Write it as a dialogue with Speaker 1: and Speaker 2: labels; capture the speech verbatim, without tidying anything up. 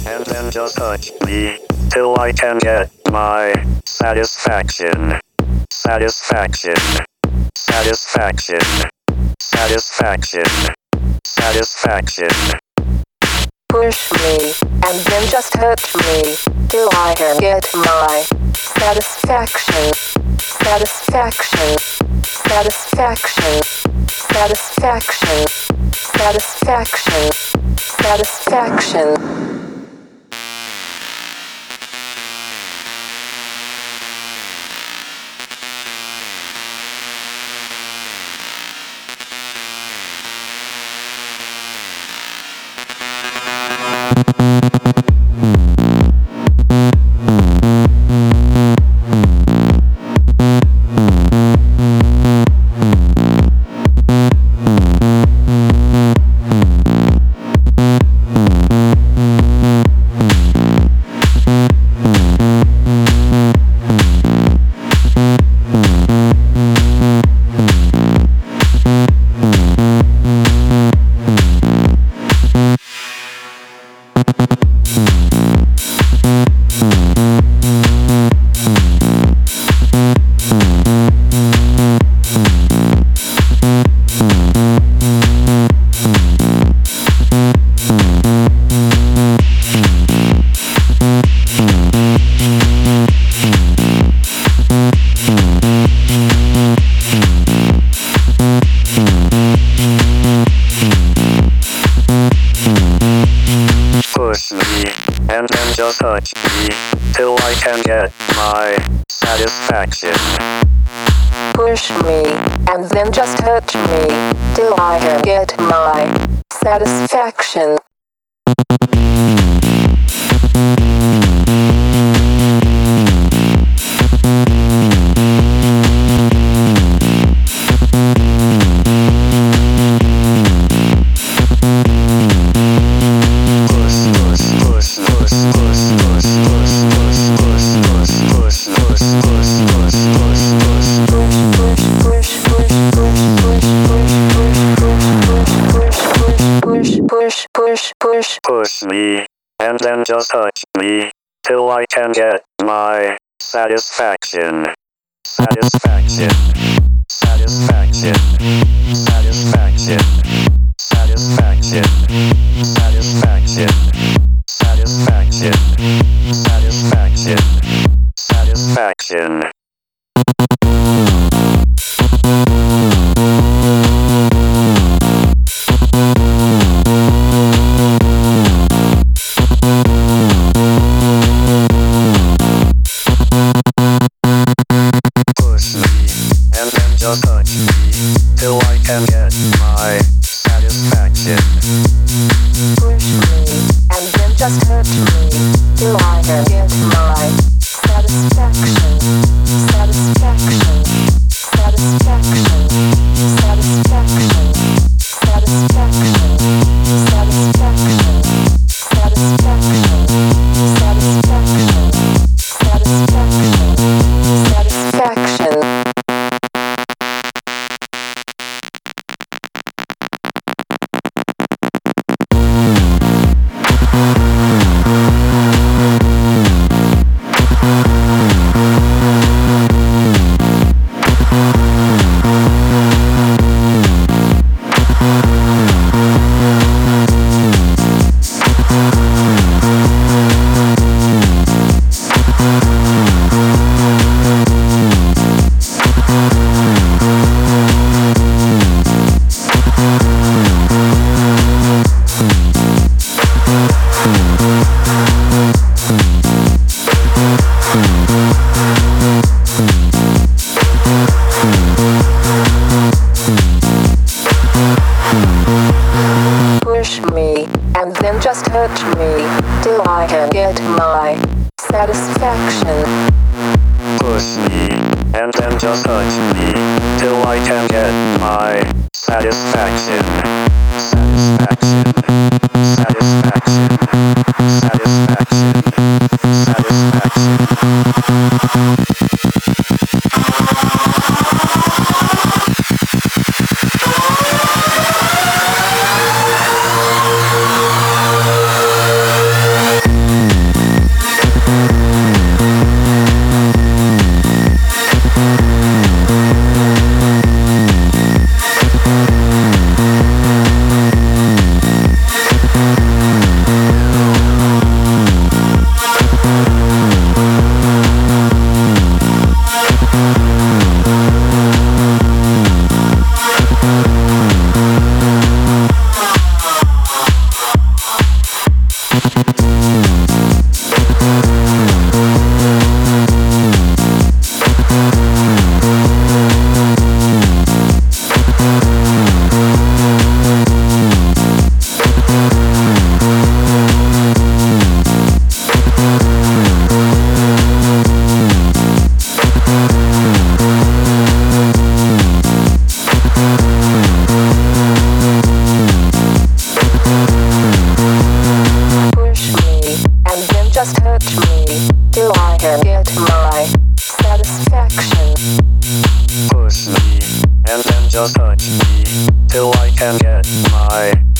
Speaker 1: and then just touch me till I can get my satisfaction. Satisfaction. Satisfaction. Satisfaction. Satisfaction.
Speaker 2: Push me, and then just touch me, till I can get my satisfaction. Satisfaction. Satisfaction. Satisfaction. Satisfaction. Satisfaction.
Speaker 1: Push me, and then just touch me, till I can get my satisfaction.
Speaker 2: Push me, and then just touch me, till I can get my satisfaction. Push, push, push.
Speaker 1: Push me, and then just touch me, till I can get my satisfaction. Satisfaction. Satisfaction. Satisfaction. Satisfaction. Satisfaction. Satisfaction. Satisfaction. Satisfaction. Just touch me, till I can get my satisfaction.
Speaker 2: Push me, and then just touch me, till I can get my satisfaction. Satisfaction. Satisfaction. Satisfaction. Satisfaction. Satisfaction. Satisfaction. Satisfaction. Satisfaction. Satisfaction. Push me, and then just touch me, till I can get my satisfaction.
Speaker 1: Push me, and then just touch me, till I can get my satisfaction. Satisfaction. Satisfaction. Satisfaction. Satisfaction.
Speaker 2: Push me, and then just touch me, till I can get my satisfaction.
Speaker 1: Push me, and then just touch me, till I can get my